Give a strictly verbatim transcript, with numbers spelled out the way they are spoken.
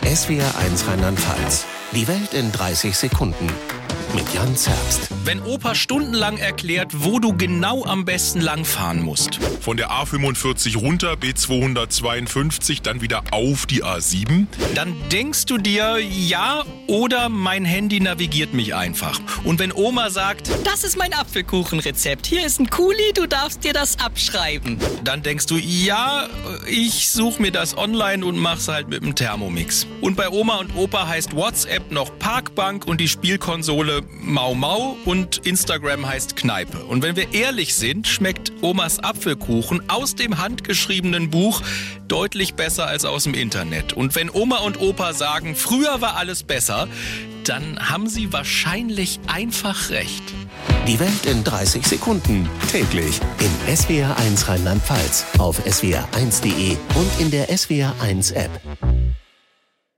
S W R eins Rheinland-Pfalz. Die Welt in dreißig Sekunden. Mit Jan Zerbst. Wenn Opa stundenlang erklärt, wo du genau am besten langfahren musst. Von der A fünfundvierzig runter, B zweihundertzweiundfünfzig, dann wieder auf die A sieben. Dann denkst du dir, ja, oder mein Handy navigiert mich einfach. Und wenn Oma sagt, das ist mein Apfelkuchenrezept, hier ist ein Kuli, du darfst dir das abschreiben. Dann denkst du, ja, ich suche mir das online und mach's halt mit dem Thermomix. Und bei Oma und Opa heißt WhatsApp noch Parkbank und die Spielkonsole Mau Mau und Instagram heißt Kneipe. Und wenn wir ehrlich sind, schmeckt Omas Apfelkuchen aus dem handgeschriebenen Buch deutlich besser als aus dem Internet. Und wenn Oma und Opa sagen, früher war alles besser, dann haben sie wahrscheinlich einfach recht. Die Welt in dreißig Sekunden. Täglich in S W R eins Rheinland-Pfalz, auf S W R eins Punkt de und in der S W R eins App.